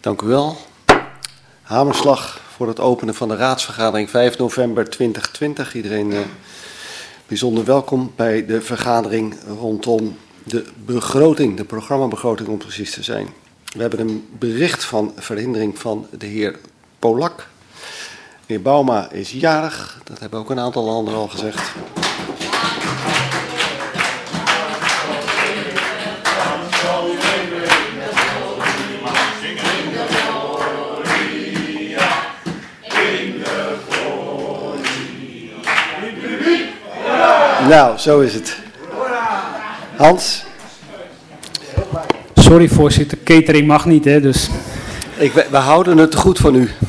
Dank u wel. Hamerslag voor het openen van de raadsvergadering 5 november 2020. Iedereen bijzonder welkom bij de vergadering rondom de begroting, de programmabegroting om precies te zijn. We hebben een bericht van verhindering van de heer Polak. De heer Bouma is jarig, dat hebben ook een aantal anderen al gezegd. Nou, zo is het. Hans? Sorry voorzitter, catering mag niet, hè, dus... We houden het goed van u.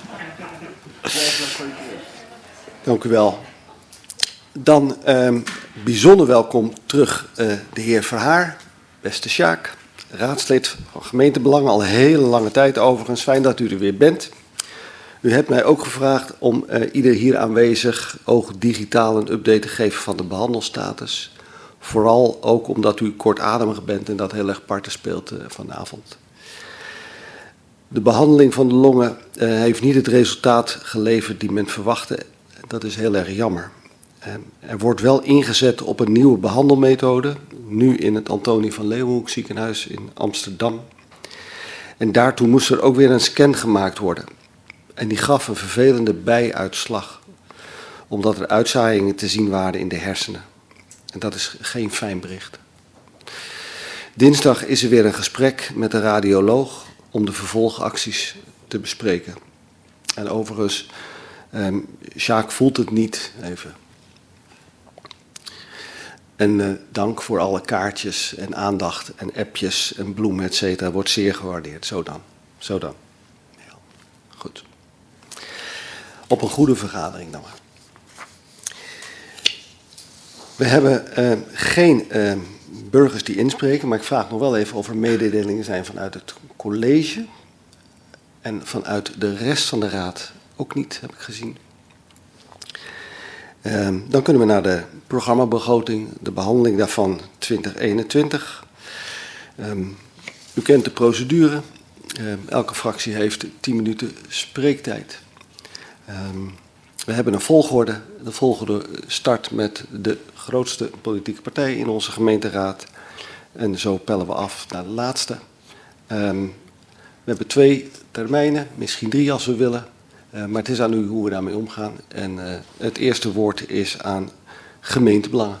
Dank u wel. Dan bijzonder welkom terug de heer Verhaar, beste Sjaak, raadslid van gemeentebelangen, al een hele lange tijd overigens. Fijn dat u er weer bent. U hebt mij ook gevraagd om ieder hier aanwezig ook digitaal een update te geven van de behandelstatus. Vooral ook omdat u kortademig bent en dat heel erg parten speelt vanavond. De behandeling van de longen heeft niet het resultaat geleverd die men verwachtte. Dat is heel erg jammer. Er wordt wel ingezet op een nieuwe behandelmethode, nu in het Antonie van Leeuwenhoek ziekenhuis in Amsterdam. En daartoe moest er ook weer een scan gemaakt worden. En die gaf een vervelende bijuitslag, omdat er uitzaaiingen te zien waren in de hersenen. En dat is geen fijn bericht. Dinsdag is er weer een gesprek met de radioloog om de vervolgacties te bespreken. En overigens, Sjaak voelt het niet even. En dank voor alle kaartjes en aandacht en appjes en bloemen, et cetera, wordt zeer gewaardeerd. Zo dan. Ja, goed. Op een goede vergadering dan maar. We hebben geen burgers die inspreken, maar ik vraag nog wel even of er mededelingen zijn vanuit het college. En vanuit de rest van de raad ook niet, heb ik gezien. Dan kunnen we naar de programmabegroting, de behandeling daarvan 2021. U kent de procedure. Elke fractie heeft 10 minuten spreektijd. We hebben een volgorde. De volgorde start met de grootste politieke partij in onze gemeenteraad. En zo pellen we af naar de laatste. We hebben 2 termijnen, misschien 3 als we willen. Maar het is aan u hoe we daarmee omgaan. En het eerste woord is aan gemeentebelangen.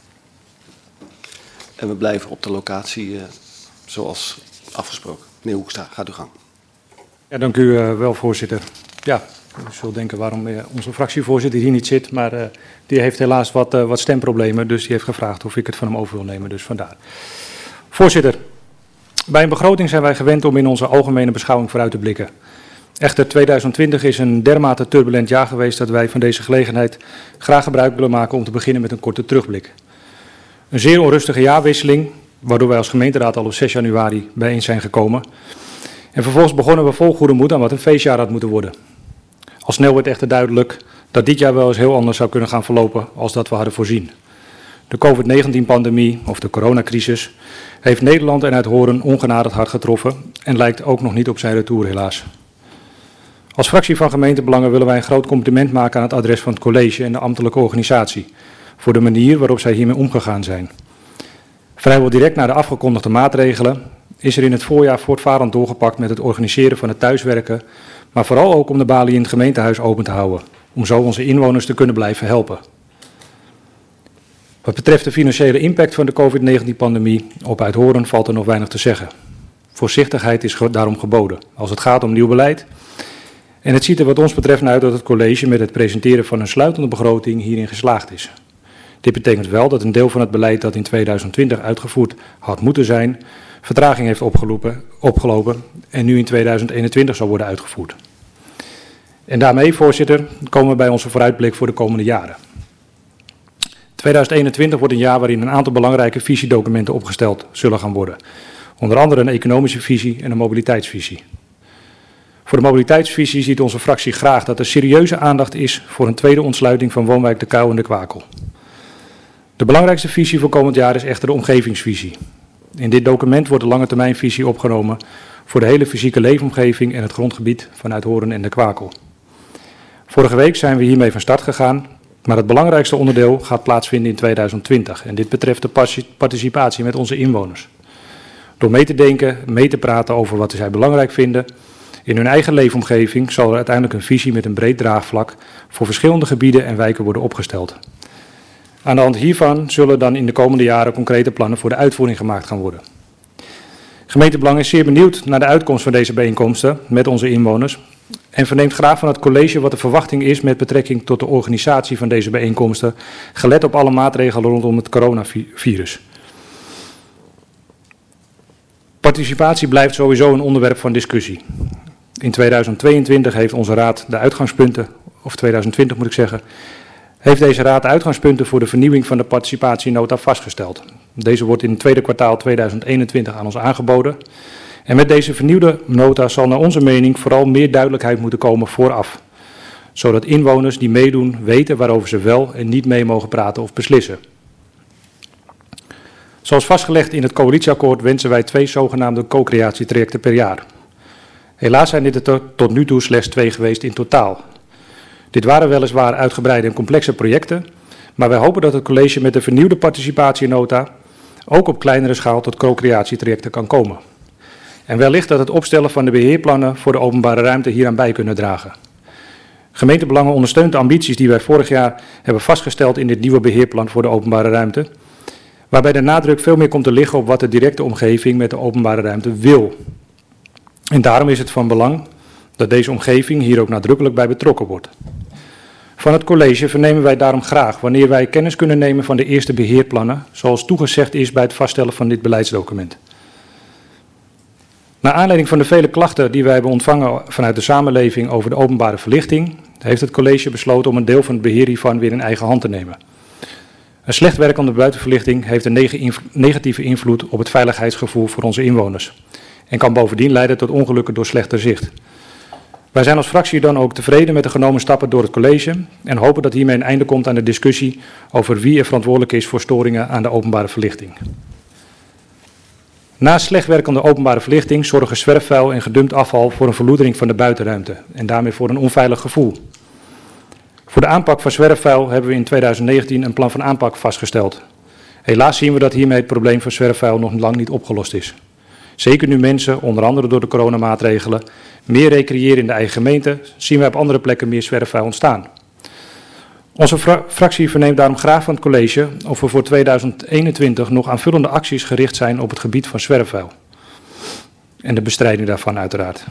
En we blijven op de locatie zoals afgesproken. Meneer Hoekstra, gaat uw gang. Ja, dank u wel, voorzitter. Ja, u zult denken waarom onze fractievoorzitter hier niet zit. Maar die heeft helaas wat stemproblemen. Dus die heeft gevraagd of ik het van hem over wil nemen. Dus vandaar. Voorzitter, bij een begroting zijn wij gewend om in onze algemene beschouwing vooruit te blikken. Echter, 2020 is een dermate turbulent jaar geweest dat wij van deze gelegenheid graag gebruik willen maken om te beginnen met een korte terugblik. Een zeer onrustige jaarwisseling, waardoor wij als gemeenteraad al op 6 januari bijeen zijn gekomen. En vervolgens begonnen we vol goede moed aan wat een feestjaar had moeten worden. Al snel werd echter duidelijk dat dit jaar wel eens heel anders zou kunnen gaan verlopen als dat we hadden voorzien. De COVID-19-pandemie, of de coronacrisis, heeft Nederland en Uithoren ongenadig hard getroffen en lijkt ook nog niet op zijn retour helaas. Als fractie van gemeentebelangen willen wij een groot compliment maken aan het adres van het college en de ambtelijke organisatie voor de manier waarop zij hiermee omgegaan zijn. Vrijwel direct na de afgekondigde maatregelen is er in het voorjaar voortvarend doorgepakt met het organiseren van het thuiswerken, maar vooral ook om de balie in het gemeentehuis open te houden, om zo onze inwoners te kunnen blijven helpen. Wat betreft de financiële impact van de COVID-19-pandemie op Uithoren valt er nog weinig te zeggen. Voorzichtigheid is daarom geboden als het gaat om nieuw beleid. En het ziet er wat ons betreft naar uit dat het college met het presenteren van een sluitende begroting hierin geslaagd is. Dit betekent wel dat een deel van het beleid dat in 2020 uitgevoerd had moeten zijn, vertraging heeft opgelopen en nu in 2021 zal worden uitgevoerd. En daarmee, voorzitter, komen we bij onze vooruitblik voor de komende jaren. 2021 wordt een jaar waarin een aantal belangrijke visiedocumenten opgesteld zullen gaan worden. Onder andere een economische visie en een mobiliteitsvisie. Voor de mobiliteitsvisie ziet onze fractie graag dat er serieuze aandacht is voor een tweede ontsluiting van woonwijk De Kuil en De Kwakel. De belangrijkste visie voor komend jaar is echter de omgevingsvisie. In dit document wordt de langetermijnvisie opgenomen voor de hele fysieke leefomgeving en het grondgebied van Uithoren en de Kwakel. Vorige week zijn we hiermee van start gegaan, maar het belangrijkste onderdeel gaat plaatsvinden in 2020 en dit betreft de participatie met onze inwoners. Door mee te denken, mee te praten over wat zij belangrijk vinden in hun eigen leefomgeving zal er uiteindelijk een visie met een breed draagvlak voor verschillende gebieden en wijken worden opgesteld. Aan de hand hiervan zullen dan in de komende jaren concrete plannen voor de uitvoering gemaakt gaan worden. Gemeente Belang is zeer benieuwd naar de uitkomst van deze bijeenkomsten met onze inwoners en verneemt graag van het college wat de verwachting is met betrekking tot de organisatie van deze bijeenkomsten, gelet op alle maatregelen rondom het coronavirus. Participatie blijft sowieso een onderwerp van discussie. In 2022 heeft onze raad de uitgangspunten, of 2020 moet ik zeggen, heeft deze raad de uitgangspunten voor de vernieuwing van de participatienota vastgesteld. Deze wordt in het tweede kwartaal 2021 aan ons aangeboden. En met deze vernieuwde nota zal naar onze mening vooral meer duidelijkheid moeten komen vooraf. Zodat inwoners die meedoen weten waarover ze wel en niet mee mogen praten of beslissen. Zoals vastgelegd in het coalitieakkoord wensen wij 2 zogenaamde co-creatietrajecten per jaar. Helaas zijn dit er tot nu toe slechts 2 geweest in totaal. Dit waren weliswaar uitgebreide en complexe projecten, maar wij hopen dat het college met de vernieuwde participatienota ook op kleinere schaal tot co-creatietrajecten kan komen. En wellicht dat het opstellen van de beheerplannen voor de openbare ruimte hieraan bij kunnen dragen. Gemeente Belangen ondersteunt de ambities die wij vorig jaar hebben vastgesteld in dit nieuwe beheerplan voor de openbare ruimte, waarbij de nadruk veel meer komt te liggen op wat de directe omgeving met de openbare ruimte wil. En daarom is het van belang dat deze omgeving hier ook nadrukkelijk bij betrokken wordt. Van het college vernemen wij daarom graag wanneer wij kennis kunnen nemen van de eerste beheerplannen, zoals toegezegd is bij het vaststellen van dit beleidsdocument. Naar aanleiding van de vele klachten die wij hebben ontvangen vanuit de samenleving over de openbare verlichting, heeft het college besloten om een deel van het beheer hiervan weer in eigen hand te nemen. Een slecht werkende buitenverlichting heeft een negatieve invloed op het veiligheidsgevoel voor onze inwoners en kan bovendien leiden tot ongelukken door slechter zicht. Wij zijn als fractie dan ook tevreden met de genomen stappen door het college en hopen dat hiermee een einde komt aan de discussie over wie er verantwoordelijk is voor storingen aan de openbare verlichting. Naast slecht werkende openbare verlichting zorgen zwerfvuil en gedumpt afval voor een verloedering van de buitenruimte en daarmee voor een onveilig gevoel. Voor de aanpak van zwerfvuil hebben we in 2019 een plan van aanpak vastgesteld. Helaas zien we dat hiermee het probleem van zwerfvuil nog lang niet opgelost is. Zeker nu mensen, onder andere door de coronamaatregelen, meer recreëren in de eigen gemeente, zien wij op andere plekken meer zwerfvuil ontstaan. Onze fractie verneemt daarom graag van het college of er voor 2021 nog aanvullende acties gericht zijn op het gebied van zwerfvuil. En de bestrijding daarvan uiteraard.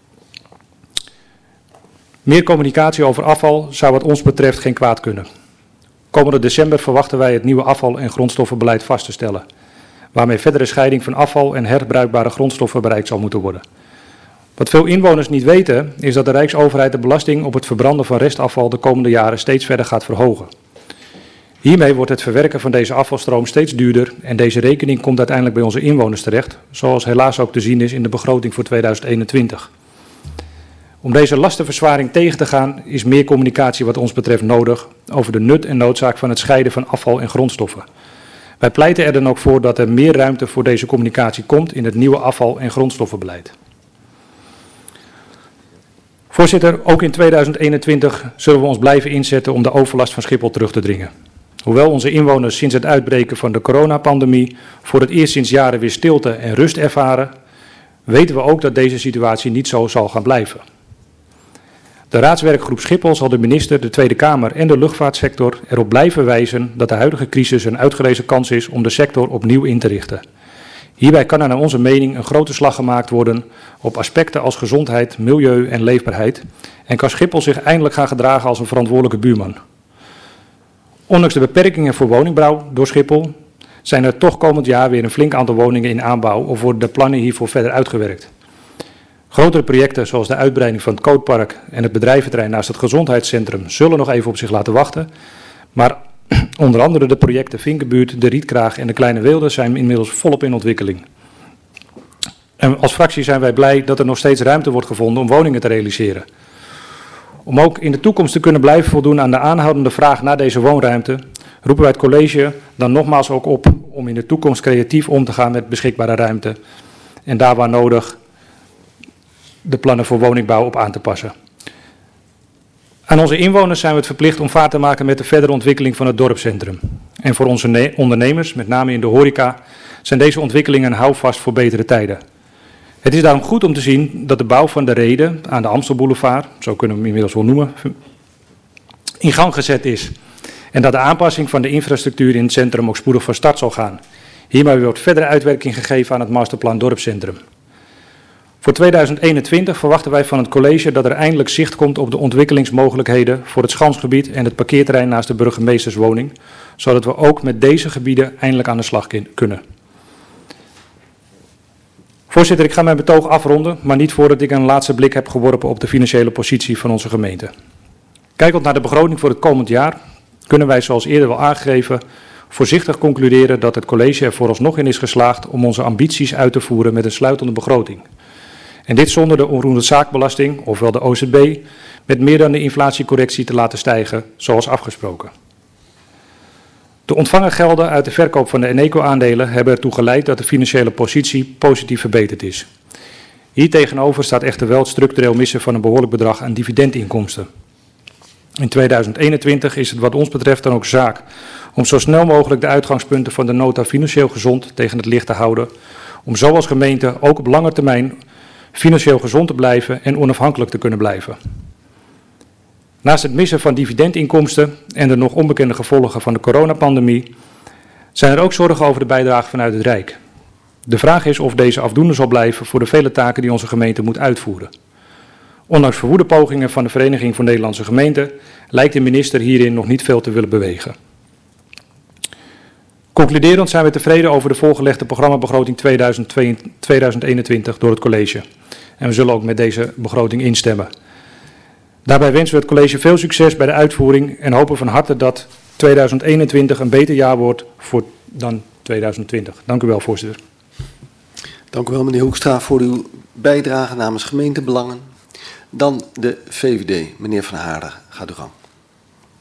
Meer communicatie over afval zou wat ons betreft geen kwaad kunnen. Komende december verwachten wij het nieuwe afval- en grondstoffenbeleid vast te stellen, waarmee verdere scheiding van afval en herbruikbare grondstoffen bereikt zal moeten worden. Wat veel inwoners niet weten, is dat de Rijksoverheid de belasting op het verbranden van restafval de komende jaren steeds verder gaat verhogen. Hiermee wordt het verwerken van deze afvalstroom steeds duurder en deze rekening komt uiteindelijk bij onze inwoners terecht, zoals helaas ook te zien is in de begroting voor 2021. Om deze lastenverzwaring tegen te gaan is meer communicatie wat ons betreft nodig over de nut en noodzaak van het scheiden van afval en grondstoffen. Wij pleiten er dan ook voor dat er meer ruimte voor deze communicatie komt in het nieuwe afval- en grondstoffenbeleid. Voorzitter, ook in 2021 zullen we ons blijven inzetten om de overlast van Schiphol terug te dringen. Hoewel onze inwoners sinds het uitbreken van de coronapandemie voor het eerst sinds jaren weer stilte en rust ervaren, weten we ook dat deze situatie niet zo zal gaan blijven. De raadswerkgroep Schiphol zal de minister, de Tweede Kamer en de luchtvaartsector erop blijven wijzen dat de huidige crisis een uitgelezen kans is om de sector opnieuw in te richten. Hierbij kan er naar onze mening een grote slag gemaakt worden op aspecten als gezondheid, milieu en leefbaarheid en kan Schiphol zich eindelijk gaan gedragen als een verantwoordelijke buurman. Ondanks de beperkingen voor woningbouw door Schiphol zijn er toch komend jaar weer een flink aantal woningen in aanbouw of worden de plannen hiervoor verder uitgewerkt. Grotere projecten zoals de uitbreiding van het Cootpark en het bedrijventerrein naast het gezondheidscentrum zullen nog even op zich laten wachten, maar onder andere de projecten Vinkenbuurt, de Rietkraag en de Kleine Weelde zijn inmiddels volop in ontwikkeling. En als fractie zijn wij blij dat er nog steeds ruimte wordt gevonden om woningen te realiseren. Om ook in de toekomst te kunnen blijven voldoen aan de aanhoudende vraag naar deze woonruimte, roepen wij het college dan nogmaals ook op om in de toekomst creatief om te gaan met beschikbare ruimte. En daar waar nodig de plannen voor woningbouw op aan te passen. Aan onze inwoners zijn we het verplicht om vaart te maken met de verdere ontwikkeling van het dorpscentrum. En voor onze ondernemers, met name in de horeca, zijn deze ontwikkelingen een houvast voor betere tijden. Het is daarom goed om te zien dat de bouw van de Reden aan de Amstelboulevard, zo kunnen we hem inmiddels wel noemen, in gang gezet is. En dat de aanpassing van de infrastructuur in het centrum ook spoedig van start zal gaan. Hiermee wordt verdere uitwerking gegeven aan het masterplan dorpscentrum. Voor 2021 verwachten wij van het college dat er eindelijk zicht komt op de ontwikkelingsmogelijkheden voor het Schansgebied en het parkeerterrein naast de burgemeesterswoning, zodat we ook met deze gebieden eindelijk aan de slag kunnen. Voorzitter, ik ga mijn betoog afronden, maar niet voordat ik een laatste blik heb geworpen op de financiële positie van onze gemeente. Kijkend naar de begroting voor het komend jaar, kunnen wij, zoals eerder wel aangegeven, voorzichtig concluderen dat het college er vooralsnog in is geslaagd om onze ambities uit te voeren met een sluitende begroting. En dit zonder de onroerende zaakbelasting, ofwel de OZB, met meer dan de inflatiecorrectie te laten stijgen, zoals afgesproken. De ontvangen gelden uit de verkoop van de Eneco-aandelen hebben ertoe geleid dat de financiële positie positief verbeterd is. Hier tegenover staat echter wel het structureel missen van een behoorlijk bedrag aan dividendinkomsten. In 2021 is het wat ons betreft dan ook zaak om zo snel mogelijk de uitgangspunten van de nota financieel gezond tegen het licht te houden, om zo als gemeente ook op lange termijn financieel gezond te blijven en onafhankelijk te kunnen blijven. Naast het missen van dividendinkomsten en de nog onbekende gevolgen van de coronapandemie zijn er ook zorgen over de bijdrage vanuit het Rijk. De vraag is of deze afdoende zal blijven voor de vele taken die onze gemeente moet uitvoeren. Ondanks verwoede pogingen van de Vereniging voor Nederlandse Gemeenten lijkt de minister hierin nog niet veel te willen bewegen. Concluderend zijn we tevreden over de voorgelegde programmabegroting 2021 door het college. En we zullen ook met deze begroting instemmen. Daarbij wensen we het college veel succes bij de uitvoering en hopen van harte dat 2021 een beter jaar wordt dan 2020. Dank u wel, voorzitter. Dank u wel, meneer Hoekstra, voor uw bijdrage namens gemeentebelangen. Dan de VVD. Meneer Van Haarden, gaat uw gang.